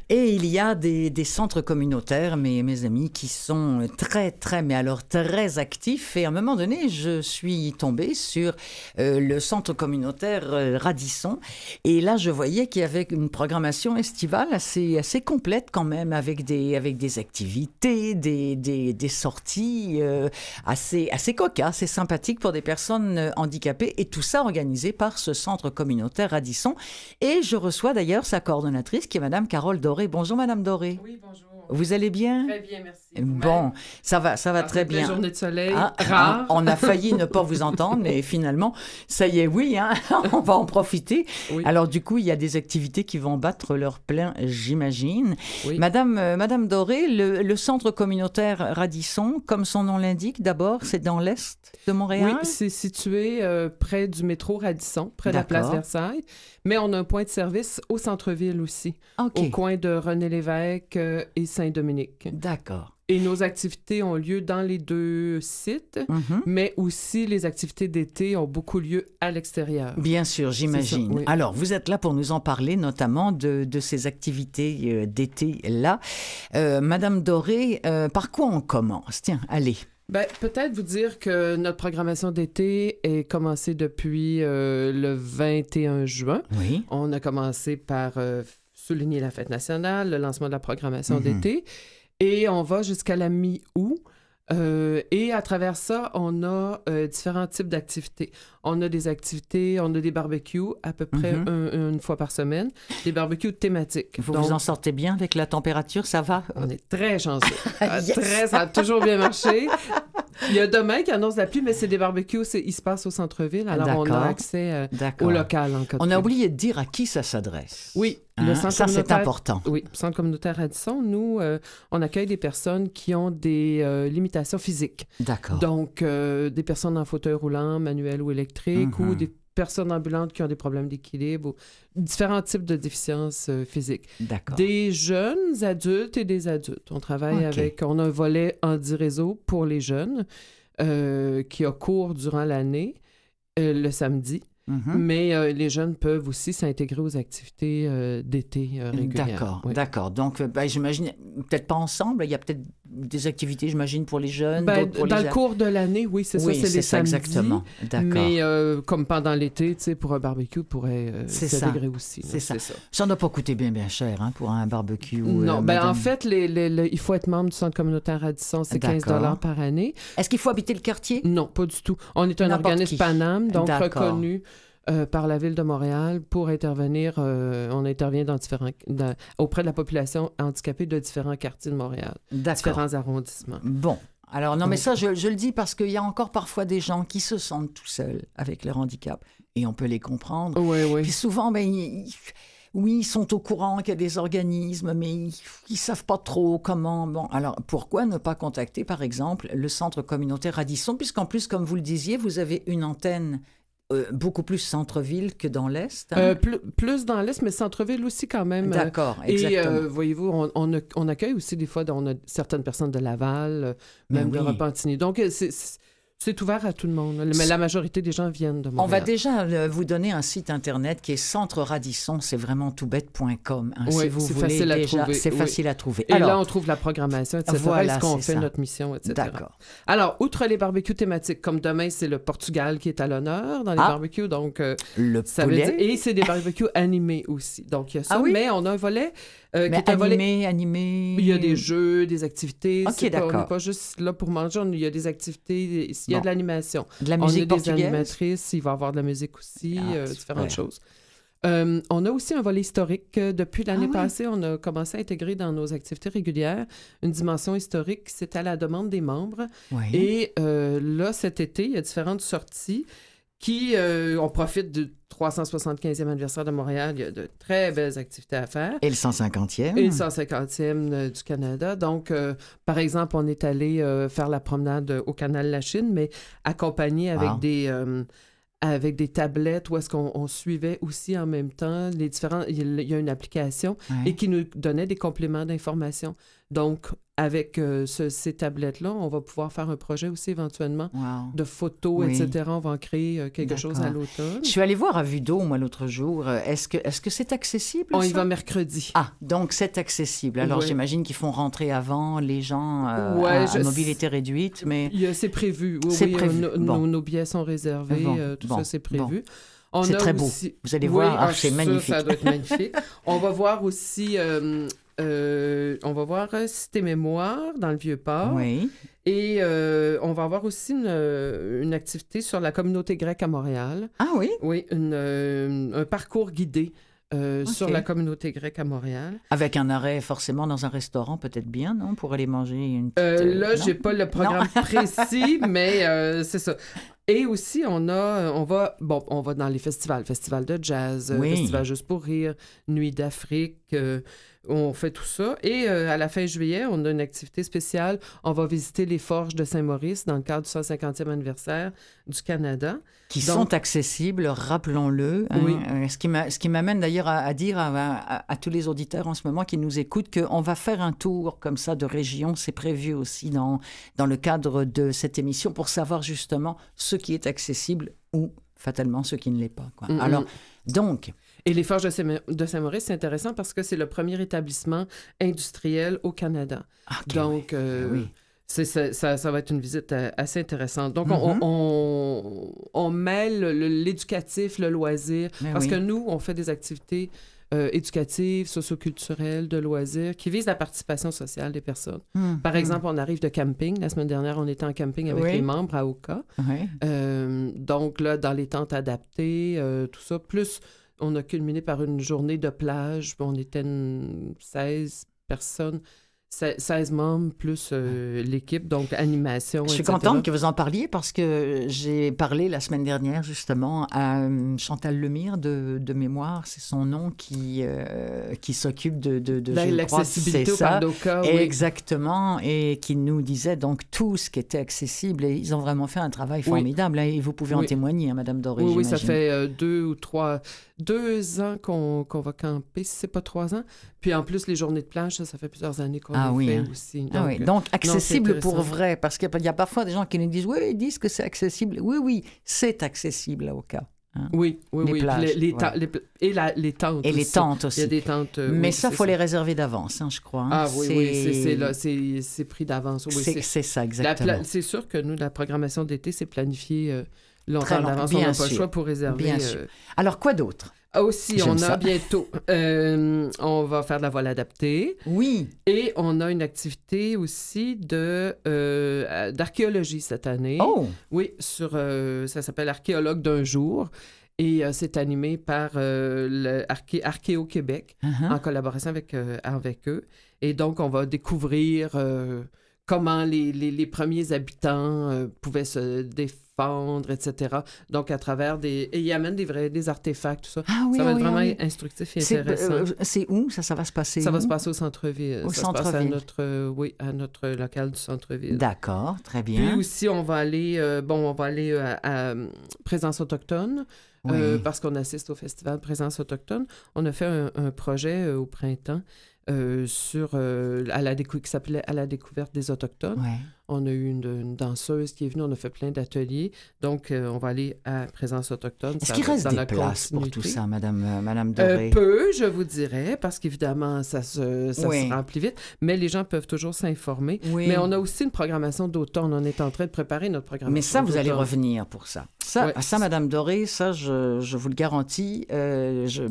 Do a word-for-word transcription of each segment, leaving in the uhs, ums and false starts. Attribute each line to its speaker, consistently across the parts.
Speaker 1: Et il y a des, des centres communautaires, mes, mes amis, qui sont très, très, mais alors très actifs. Et à un moment donné, je suis tombée sur euh, le centre communautaire euh, Radisson. Et là, je voyais qu'il y avait une programmation estivale assez, assez complète quand même, avec des, avec des activités, des, des, des sorties euh, assez, assez cocasses et sympathiques pour des personnes handicapées. Et tout ça organisé par ce centre communautaire Radisson. Et je reçois d'ailleurs sa coordonnatrice, qui est Madame Carole Doré. Bonjour, Madame Doré.
Speaker 2: Oui, bonjour.
Speaker 1: Vous allez bien?
Speaker 2: Très bien, merci.
Speaker 1: Bon, ça va, ça va très bien.
Speaker 2: Une journée de soleil,
Speaker 1: ah,
Speaker 2: rare.
Speaker 1: On a failli ne pas vous entendre, mais finalement, ça y est, oui, hein, on va en profiter. Oui. Alors du coup, il y a des activités qui vont battre leur plein, j'imagine. Oui. Madame, euh, Madame Doré, le, le centre communautaire Radisson, comme son nom l'indique, d'abord, c'est dans l'est de Montréal?
Speaker 2: Oui, c'est situé euh, près du métro Radisson, près D'accord. de la place Versailles. Mais on a un point de service au centre-ville aussi, okay. au coin de René-Lévesque euh, et Saint-Dominique.
Speaker 1: D'accord.
Speaker 2: Et nos activités ont lieu dans les deux sites, mm-hmm. mais aussi les activités d'été ont beaucoup lieu à l'extérieur.
Speaker 1: Bien sûr, j'imagine. Oui. Alors, vous êtes là pour nous en parler, notamment de, de ces activités euh, d'été-là. Euh, Madame Doré, euh, par quoi on commence? Tiens, allez.
Speaker 2: Ben, peut-être vous dire que notre programmation d'été est commencée depuis euh, le vingt et un juin.
Speaker 1: Oui.
Speaker 2: On a commencé par euh, souligner la fête nationale, le lancement de la programmation mm-hmm. d'été, et on va jusqu'à la mi-août. Euh, et à travers ça, on a euh, différents types d'activités. On a des activités, on a des barbecues à peu près mm-hmm. un, une fois par semaine, des barbecues thématiques.
Speaker 1: Vous
Speaker 2: Donc,
Speaker 1: vous en sortez bien avec la température, ça va?
Speaker 2: On est très chanceux.
Speaker 1: Yes!
Speaker 2: Très, ça a toujours bien marché. Il y a demain qui annonce la pluie, mais c'est des barbecues, c'est, ils se passent au centre-ville, alors D'accord. on a accès euh, au local en cas de
Speaker 1: On
Speaker 2: pluie.
Speaker 1: a oublié de dire à qui ça s'adresse.
Speaker 2: Oui.
Speaker 1: Hein?
Speaker 2: Le centre
Speaker 1: ça, c'est important.
Speaker 2: Oui, le centre communautaire Radisson, nous, euh, on accueille des personnes qui ont des euh, limitations physiques.
Speaker 1: D'accord.
Speaker 2: Donc, euh, des personnes en fauteuil roulant, manuel ou électrique, mm-hmm. ou des personnes ambulantes qui ont des problèmes d'équilibre, ou différents types de déficiences euh, physiques.
Speaker 1: D'accord.
Speaker 2: Des jeunes adultes et des adultes. On travaille okay. avec, on a un volet Handi-Réseau pour les jeunes euh, qui a cours durant l'année, euh, le samedi. Mm-hmm. Mais euh, les jeunes peuvent aussi s'intégrer aux activités euh, d'été euh, régulières.
Speaker 1: D'accord,
Speaker 2: oui.
Speaker 1: d'accord. Donc, ben, j'imagine, peut-être pas ensemble, il y a peut-être des activités, j'imagine, pour les jeunes,
Speaker 2: ben,
Speaker 1: d'autres pour
Speaker 2: dans
Speaker 1: les...
Speaker 2: Dans le cours de l'année, oui, c'est
Speaker 1: oui,
Speaker 2: ça, c'est,
Speaker 1: c'est
Speaker 2: les
Speaker 1: ça,
Speaker 2: samedis.
Speaker 1: Exactement, d'accord.
Speaker 2: Mais euh, comme pendant l'été, tu sais, pour un barbecue, pourrait euh, s'intégrer
Speaker 1: ça.
Speaker 2: aussi.
Speaker 1: C'est,
Speaker 2: là,
Speaker 1: ça.
Speaker 2: c'est ça.
Speaker 1: Ça n'a pas coûté bien, bien cher hein, pour un barbecue.
Speaker 2: Non,
Speaker 1: euh,
Speaker 2: ben
Speaker 1: madame...
Speaker 2: en fait, les, les, les, il faut être membre du centre communautaire Radisson, c'est d'accord. quinze dollars par année.
Speaker 1: Est-ce qu'il faut habiter le quartier?
Speaker 2: Non, pas du tout. On est un
Speaker 1: N'importe
Speaker 2: organisme
Speaker 1: qui.
Speaker 2: Paname, donc
Speaker 1: d'accord.
Speaker 2: reconnu Euh, par la Ville de Montréal pour intervenir, euh, on intervient dans différents, dans, auprès de la population handicapée de différents quartiers de Montréal,
Speaker 1: D'accord.
Speaker 2: différents arrondissements.
Speaker 1: Bon, alors non, mais ça, je, je le dis parce qu'il y a encore parfois des gens qui se sentent tout seuls avec leur handicap et on peut les comprendre.
Speaker 2: Oui, oui.
Speaker 1: Puis souvent, ben, ils, oui, ils sont au courant qu'il y a des organismes, mais ils ne savent pas trop comment. Bon, alors pourquoi ne pas contacter, par exemple, le centre communautaire Radisson, puisqu'en plus, comme vous le disiez, vous avez une antenne Euh, beaucoup plus centre-ville que dans l'Est? Hein?
Speaker 2: Euh, plus, plus dans l'Est, mais centre-ville aussi quand même.
Speaker 1: D'accord, exactement.
Speaker 2: Et euh, voyez-vous, on, on, a, on accueille aussi des fois, on a certaines personnes de Laval, même oui. de Repentigny. Donc, c'est, c'est, c'est ouvert à tout le monde. Mais la majorité des gens viennent de Montréal.
Speaker 1: On va déjà euh, vous donner un site Internet qui est Centre Radisson, c'est vraiment tout bête point com. Hein,
Speaker 2: oui,
Speaker 1: si vous
Speaker 2: c'est
Speaker 1: voulez
Speaker 2: facile
Speaker 1: déjà,
Speaker 2: à trouver.
Speaker 1: C'est
Speaker 2: oui.
Speaker 1: facile à trouver.
Speaker 2: Et
Speaker 1: Alors,
Speaker 2: là, on trouve la programmation, et cetera.
Speaker 1: Voilà,
Speaker 2: est-ce qu'on fait
Speaker 1: ça.
Speaker 2: notre mission, et cetera.
Speaker 1: D'accord.
Speaker 2: Alors, outre les barbecues thématiques, comme demain, c'est le Portugal qui est à l'honneur dans les
Speaker 1: ah,
Speaker 2: barbecues. Donc, euh,
Speaker 1: le
Speaker 2: ça
Speaker 1: poulet.
Speaker 2: veut dire... Et c'est des barbecues animés aussi. Donc, il y a ça.
Speaker 1: Ah oui?
Speaker 2: Mais on a un volet euh,
Speaker 1: mais
Speaker 2: qui est un
Speaker 1: animé,
Speaker 2: volet...
Speaker 1: animé...
Speaker 2: Il y a des jeux, des activités.
Speaker 1: OK,
Speaker 2: c'est
Speaker 1: d'accord.
Speaker 2: Pas, on n'est pas juste là pour manger. On, il y a des activités, il y a
Speaker 1: bon.
Speaker 2: de l'animation.
Speaker 1: De la musique
Speaker 2: on a
Speaker 1: portugaise?
Speaker 2: des animatrices, il va y avoir de la musique aussi,
Speaker 1: ah,
Speaker 2: euh, différentes
Speaker 1: super.
Speaker 2: choses. Euh, on a aussi un volet historique. Depuis l'année
Speaker 1: ah, oui.
Speaker 2: passée, on a commencé à intégrer dans nos activités régulières une dimension historique. C'est à la demande des membres.
Speaker 1: Oui.
Speaker 2: Et euh, là, cet été, il y a différentes sorties qui, euh, on profite du trois cent soixante-quinzième anniversaire de Montréal. Il y a de très belles activités à faire.
Speaker 1: Et le cent cinquantième.
Speaker 2: Et le cent cinquantième euh, du Canada. Donc, euh, par exemple, on est allé euh, faire la promenade au canal La Chine, mais accompagné avec
Speaker 1: wow.
Speaker 2: des... Euh, avec des tablettes où est-ce qu'on on suivait aussi en même temps les différents... Il y a une application
Speaker 1: ouais.
Speaker 2: et qui nous donnait des compléments d'information. Donc, avec euh, ce, ces tablettes-là, on va pouvoir faire un projet aussi éventuellement
Speaker 1: Wow.
Speaker 2: de photos,
Speaker 1: Oui.
Speaker 2: et cetera. On va en créer euh, quelque
Speaker 1: D'accord.
Speaker 2: chose à l'automne.
Speaker 1: Je suis allée voir à Vue d'eau, moi, l'autre jour. Euh, Est-ce que est-ce que c'est accessible,
Speaker 2: On y
Speaker 1: ça?
Speaker 2: va mercredi.
Speaker 1: Ah, donc c'est accessible. Alors,
Speaker 2: Ouais.
Speaker 1: j'imagine qu'ils font rentrer avant les gens euh,
Speaker 2: Ouais,
Speaker 1: à,
Speaker 2: je-
Speaker 1: à mobilité réduite, mais...
Speaker 2: Il y a- C'est prévu. Oui,
Speaker 1: C'est
Speaker 2: oui,
Speaker 1: prévu.
Speaker 2: euh, no-
Speaker 1: Bon.
Speaker 2: nos, nos billets sont réservés.
Speaker 1: Bon,
Speaker 2: euh, tout
Speaker 1: bon,
Speaker 2: ça, c'est prévu. On
Speaker 1: C'est
Speaker 2: a
Speaker 1: très beau.
Speaker 2: aussi-
Speaker 1: Vous allez
Speaker 2: Oui,
Speaker 1: voir, ah,
Speaker 2: ah,
Speaker 1: c'est
Speaker 2: ça,
Speaker 1: magnifique.
Speaker 2: Ça doit être magnifique. On va voir aussi... euh, euh, on va voir euh, Cité Mémoire dans le Vieux-Port.
Speaker 1: Oui.
Speaker 2: Et euh, on va avoir aussi une, euh, une activité sur la communauté grecque à Montréal.
Speaker 1: Ah oui?
Speaker 2: Oui, une, euh, un parcours guidé euh,
Speaker 1: Ok.
Speaker 2: sur la communauté grecque à Montréal.
Speaker 1: Avec un arrêt forcément dans un restaurant, peut-être bien, non? Pour aller manger une petite...
Speaker 2: Euh,
Speaker 1: euh,
Speaker 2: là,
Speaker 1: non?
Speaker 2: j'ai pas le programme précis, mais euh, c'est ça. Et aussi, on a, on va, bon, on va dans les festivals, festival de jazz, euh,
Speaker 1: Oui.
Speaker 2: festival juste pour rire, Nuit d'Afrique, euh, on fait tout ça. Et euh, à la fin juillet, on a une activité spéciale. On va visiter les forges de Saint-Maurice dans le cadre du cent cinquantième anniversaire du Canada.
Speaker 1: Qui
Speaker 2: Donc-
Speaker 1: sont accessibles, rappelons-le. hein.
Speaker 2: Oui.
Speaker 1: Euh, ce qui m'a- ce qui m'amène d'ailleurs à, à dire à, à- à tous les auditeurs en ce moment qui nous écoutent qu'on va faire un tour comme ça de région. C'est prévu aussi dans, dans le cadre de cette émission pour savoir justement ce qui est accessible ou fatalement ce qui ne l'est pas. Quoi.
Speaker 2: Mm, mm.
Speaker 1: Alors, donc,
Speaker 2: Et les forges de Saint- de Saint-Maurice, c'est intéressant parce que c'est le premier établissement industriel au Canada.
Speaker 1: ok,
Speaker 2: Donc, euh,
Speaker 1: oui.
Speaker 2: c'est, ça, ça, ça va être une visite euh, assez intéressante. Donc,
Speaker 1: Mhm.
Speaker 2: on, on, on mêle le- l'éducatif, le loisir,
Speaker 1: Mais
Speaker 2: parce
Speaker 1: oui.
Speaker 2: que nous, on fait des activités euh, éducatives, socioculturelles, de loisirs, qui visent la participation sociale des personnes.
Speaker 1: Hmm,
Speaker 2: Par
Speaker 1: hmm.
Speaker 2: exemple, on arrive de camping. La semaine dernière, on était en camping avec
Speaker 1: Oui.
Speaker 2: les membres à Oka.
Speaker 1: Oui.
Speaker 2: Euh, donc là, dans les tentes adaptées, euh, tout ça. Plus, on a culminé par une journée de plage. On était une seize personnes, se- seize membres, plus euh, l'équipe, donc animation,
Speaker 1: Je suis
Speaker 2: et cetera.
Speaker 1: contente que vous en parliez parce que j'ai parlé la semaine dernière justement à euh, Chantal Lemire de, de mémoire, c'est son nom qui, euh, qui s'occupe de, de, de
Speaker 2: La-
Speaker 1: je crois,
Speaker 2: L'accessibilité
Speaker 1: c'est
Speaker 2: au
Speaker 1: ça.
Speaker 2: parc d'Oka, oui.
Speaker 1: Exactement, et qui nous disait donc tout ce qui était accessible et ils ont vraiment fait un travail
Speaker 2: Oui.
Speaker 1: formidable hein, et vous pouvez en
Speaker 2: Oui.
Speaker 1: témoigner, hein, Madame Doré.
Speaker 2: Oui, oui, ça
Speaker 1: j'imagine.
Speaker 2: fait euh, deux ou trois, deux ans qu'on qu'on va camper, si c'est pas trois ans. Puis en plus, les journées de plage, ça, ça fait plusieurs années qu'on
Speaker 1: Ah
Speaker 2: les
Speaker 1: oui,
Speaker 2: fait
Speaker 1: hein.
Speaker 2: aussi. Donc,
Speaker 1: Ah oui,
Speaker 2: euh,
Speaker 1: donc accessible
Speaker 2: intéressant.
Speaker 1: pour vrai, parce qu'il y a parfois des gens qui nous disent oui, ils disent que c'est accessible. Oui, oui, c'est accessible au cas. hein.
Speaker 2: oui, oui,
Speaker 1: les
Speaker 2: oui. Puis
Speaker 1: plages,
Speaker 2: les, les
Speaker 1: voilà.
Speaker 2: ta- les pla- et la- les tentes
Speaker 1: Et les
Speaker 2: aussi.
Speaker 1: tentes
Speaker 2: Il y a
Speaker 1: aussi.
Speaker 2: des tentes. euh,
Speaker 1: Mais
Speaker 2: oui,
Speaker 1: ça,
Speaker 2: c'est
Speaker 1: faut les réserver d'avance, hein, je crois. hein.
Speaker 2: Ah oui, oui, c'est- c'est là, c'est c'est pris d'avance. Oui,
Speaker 1: c'est
Speaker 2: c'est-
Speaker 1: c'est ça,
Speaker 2: la
Speaker 1: exactement.
Speaker 2: pla- C'est sûr que nous, la programmation d'été, c'est planifié euh, longtemps
Speaker 1: Très long-
Speaker 2: d'avance. On
Speaker 1: bien
Speaker 2: n'a pas le
Speaker 1: sûr.
Speaker 2: choix pour réserver.
Speaker 1: Bien
Speaker 2: euh,
Speaker 1: sûr. Alors, quoi d'autre?
Speaker 2: Ah, aussi,
Speaker 1: J'aime
Speaker 2: on a
Speaker 1: ça.
Speaker 2: bientôt, euh, on va faire de la voile adaptée
Speaker 1: Oui.
Speaker 2: et on a une activité aussi de euh, d'archéologie cette année.
Speaker 1: Oh!
Speaker 2: Oui, sur, euh, ça s'appelle Archéologue d'un jour et euh, c'est animé par euh, le Arché- Archéo Québec
Speaker 1: Uh-huh.
Speaker 2: en collaboration avec, euh, avec eux. Et donc, on va découvrir euh, comment les, les, les premiers habitants euh, pouvaient se défendre, et cetera. Donc, à travers des... Et ils amènent des vrais des artefacts, tout ça.
Speaker 1: Ah oui,
Speaker 2: ça va
Speaker 1: ah
Speaker 2: être
Speaker 1: oui,
Speaker 2: vraiment
Speaker 1: ah oui.
Speaker 2: instructif et
Speaker 1: C'est
Speaker 2: intéressant.
Speaker 1: euh, c'est où? Ça, ça va se passer
Speaker 2: ça va
Speaker 1: où?
Speaker 2: se passer au centre-ville.
Speaker 1: Au
Speaker 2: ça se passe à
Speaker 1: centre-ville.
Speaker 2: notre, euh, oui, à notre local du centre-ville.
Speaker 1: D'accord, très
Speaker 2: Puis
Speaker 1: bien.
Speaker 2: aussi, on va aller, euh, bon, on va aller euh, à, à, euh, Présence autochtone,
Speaker 1: Oui.
Speaker 2: euh, parce qu'on assiste au festival Présence autochtone. On a fait un, un projet euh, au printemps euh, sur, euh, à la décou- qui s'appelait « À la découverte des Autochtones
Speaker 1: Ouais. ».
Speaker 2: On a eu une, une danseuse qui est venue, on a fait plein d'ateliers. Donc, euh, on va aller à Présence autochtone.
Speaker 1: Est-ce
Speaker 2: Ça
Speaker 1: qu'il
Speaker 2: va
Speaker 1: reste
Speaker 2: dans
Speaker 1: des
Speaker 2: la
Speaker 1: places pour
Speaker 2: continuité.
Speaker 1: tout ça, Madame, euh, Madame
Speaker 2: Euh,
Speaker 1: Doré?
Speaker 2: peu, je vous dirais, parce qu'évidemment, ça, se, ça
Speaker 1: Oui.
Speaker 2: se remplit vite, mais les gens peuvent toujours s'informer.
Speaker 1: Oui.
Speaker 2: Mais on a aussi une programmation d'automne. On est en train de préparer notre programmation
Speaker 1: Mais ça, vous allez
Speaker 2: d'automne.
Speaker 1: revenir pour ça. Ça,
Speaker 2: Ouais.
Speaker 1: ça Madame Doré, ça, je, je vous le garantis. euh, je,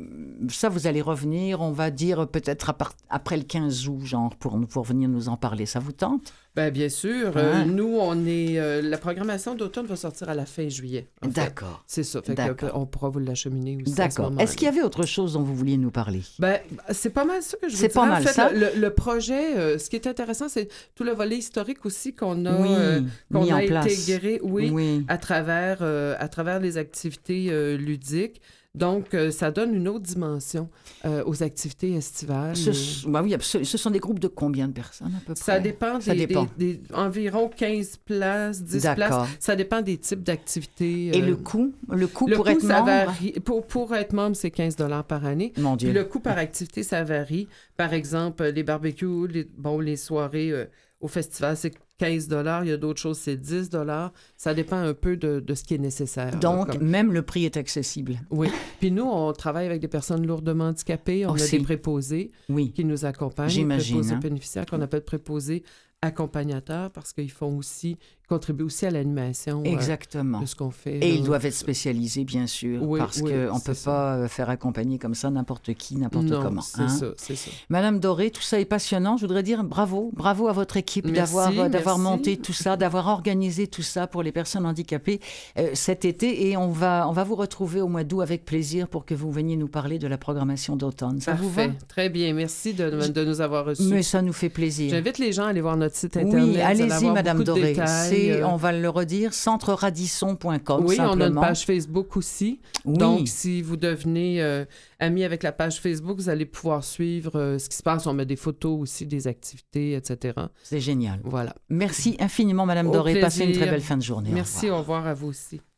Speaker 1: ça, vous allez revenir, on va dire peut-être à part- après le quinze août, genre, pour, pour venir nous en parler. Ça vous tente?
Speaker 2: Ben, bien sûr.
Speaker 1: Hein?
Speaker 2: Euh, nous, on est... euh, la programmation d'automne va sortir à la fin juillet. en fait.
Speaker 1: D'accord.
Speaker 2: C'est ça. Fait que,
Speaker 1: D'accord.
Speaker 2: euh, on pourra vous l'acheminer aussi à ce
Speaker 1: D'accord.
Speaker 2: moment-là.
Speaker 1: Est-ce qu'il y avait autre chose dont vous vouliez nous parler?
Speaker 2: Ben, c'est pas mal ça que je vous
Speaker 1: C'est
Speaker 2: dirais.
Speaker 1: pas
Speaker 2: En
Speaker 1: mal
Speaker 2: fait,
Speaker 1: ça.
Speaker 2: Le, le- le projet, euh, ce qui est intéressant, c'est tout le volet historique aussi qu'on a,
Speaker 1: Oui,
Speaker 2: euh, qu'on
Speaker 1: mis
Speaker 2: a
Speaker 1: en place.
Speaker 2: intégré, oui,
Speaker 1: Oui.
Speaker 2: à travers, euh, à travers les activités euh, ludiques. Donc, euh, ça donne une autre dimension euh, aux activités estivales.
Speaker 1: Ce,
Speaker 2: Et...
Speaker 1: bah oui, absolument. Ce sont des groupes de combien de personnes à peu près?
Speaker 2: Ça dépend, des,
Speaker 1: ça dépend.
Speaker 2: Des, des, environ quinze places, dix
Speaker 1: D'accord.
Speaker 2: places. Ça dépend des types d'activités.
Speaker 1: Et
Speaker 2: euh...
Speaker 1: le coût? Le coût
Speaker 2: le
Speaker 1: pour
Speaker 2: coût,
Speaker 1: être
Speaker 2: ça
Speaker 1: membre?
Speaker 2: Varie. Pour, pour être membre, c'est quinze dollars par année.
Speaker 1: Mon Dieu.
Speaker 2: Puis le coût par activité, ça varie. Par exemple, les barbecues, les, bon, les soirées euh, au festival, c'est quinze dollars. Il y a d'autres choses, c'est dix dollars. Ça dépend un peu de, de ce qui est nécessaire.
Speaker 1: Donc,
Speaker 2: là, comme...
Speaker 1: même le prix est accessible.
Speaker 2: Oui. Puis nous, on travaille avec des personnes lourdement handicapées. On oh, a
Speaker 1: c'est...
Speaker 2: des préposés
Speaker 1: oui.
Speaker 2: qui nous accompagnent.
Speaker 1: J'imagine.
Speaker 2: Des préposés
Speaker 1: hein?
Speaker 2: bénéficiaires qu'on appelle préposés accompagnateurs parce qu'ils font aussi, ils contribuent aussi à l'animation
Speaker 1: Exactement.
Speaker 2: Euh, de ce qu'on fait.
Speaker 1: Et
Speaker 2: là.
Speaker 1: ils doivent être spécialisés, bien sûr,
Speaker 2: oui,
Speaker 1: parce
Speaker 2: oui,
Speaker 1: qu'on ne peut
Speaker 2: ça.
Speaker 1: pas faire accompagner comme ça n'importe qui, n'importe
Speaker 2: non,
Speaker 1: comment.
Speaker 2: c'est
Speaker 1: hein?
Speaker 2: ça, c'est ça.
Speaker 1: Madame Doré, tout ça est passionnant. Je voudrais dire bravo, bravo à votre équipe
Speaker 2: merci,
Speaker 1: d'avoir, d'avoir
Speaker 2: merci.
Speaker 1: monté tout ça, d'avoir organisé tout ça pour les personnes handicapées euh, cet été. Et on va, on va vous retrouver au mois d'août avec plaisir pour que vous veniez nous parler de la programmation d'automne. Ça
Speaker 2: Parfait.
Speaker 1: vous va?
Speaker 2: Très bien. Merci de, de nous avoir reçus.
Speaker 1: Mais ça nous fait plaisir.
Speaker 2: J'invite les gens à aller voir notre site Internet.
Speaker 1: Oui, allez-y, Madame Doré. C'est,
Speaker 2: euh...
Speaker 1: on va le redire, centre radisson point com.
Speaker 2: Oui,
Speaker 1: simplement.
Speaker 2: on a une page Facebook aussi.
Speaker 1: Oui.
Speaker 2: Donc, si vous devenez euh, ami avec la page Facebook, vous allez pouvoir suivre euh, ce qui se passe. On met des photos aussi, des activités, et cetera.
Speaker 1: C'est génial.
Speaker 2: Voilà.
Speaker 1: Merci infiniment, Madame
Speaker 2: Au
Speaker 1: Doré.
Speaker 2: plaisir.
Speaker 1: Passez une très belle fin de journée.
Speaker 2: Merci, au revoir, au revoir à vous aussi.